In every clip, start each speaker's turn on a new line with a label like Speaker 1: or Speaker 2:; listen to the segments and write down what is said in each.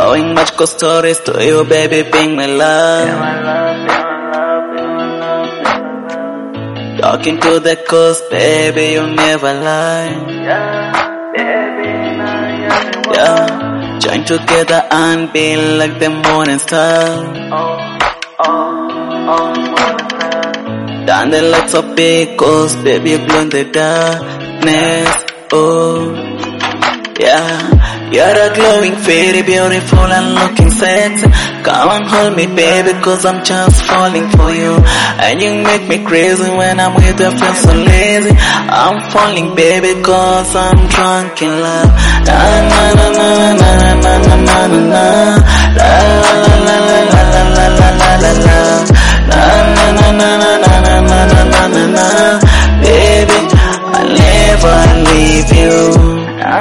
Speaker 1: Going much good stories to you, baby, being my love. Talking to the coast, baby, you never lie. Yeah, join together and be like the morning star. Down the lights of big coast, baby, glow in the darkness. Oh, yeah. You're a glowing, very beautiful and looking sexy. Come and hold me, baby, cause I'm just falling for you. And you make me crazy when I'm with you, I feel so lazy. I'm falling, baby, cause I'm drunk in love. Na na na na na na na na na na. La la la la la la la la la la la. Na na na na na na na na na na na. Baby, I'll never leave you.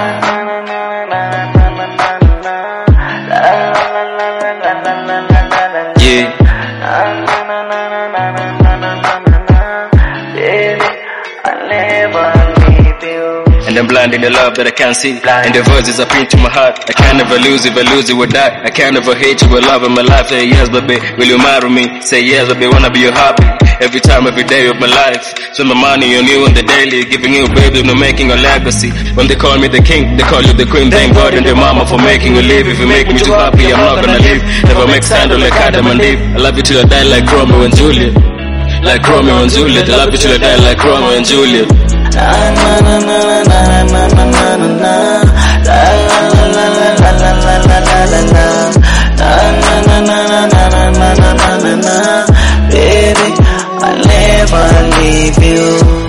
Speaker 2: And I'm blind in the love that I can't see. And the voices are pinned to my heart. I can't never lose, if I lose it will die. I can't never hate you with love in my life. Say yes, baby, will you marry me? Say yes, baby, wanna be your happy. Every time, every day of my life. Spend my money on you on the daily. Giving you baby, no making a legacy. When they call me the king, they call you the queen. Thank God and the mama for making you live. If you make me too happy, I'm not gonna leave. Never make scandal like Adam and Eve. I love you till I die like Romeo and Juliet. Like Romeo and Juliet. I love you till I die like Romeo and Juliet.
Speaker 1: Na na na na na na na na na na. La la la la la la la la la la la. Na na na na na na na na na na na. Baby, I'll never leave you.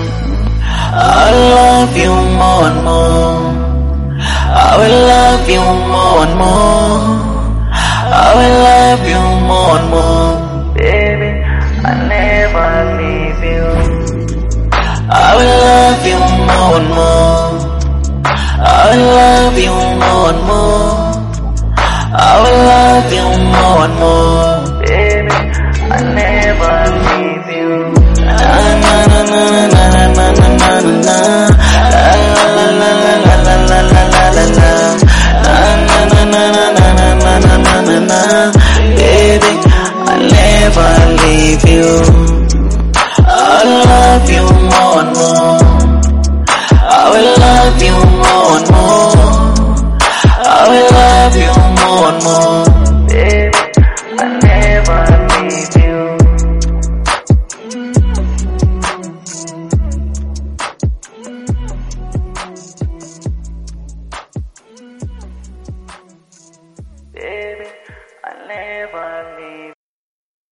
Speaker 1: I'll love you more and more. I will love you more and more. I will love you more and more. Baby, I'll never leave you. I will love you more and more. I will love you more and more. I will love you more and more. Baby, I'll never leave you. Na na na na na na na na na na. La la la la la la la la la la la. Na na na na na na na na na na na. Baby, I'll never leave you. I love you more and more. I will love you more and more. I will love you more and more. Baby, I'll never leave you. Baby, I'll never leave you.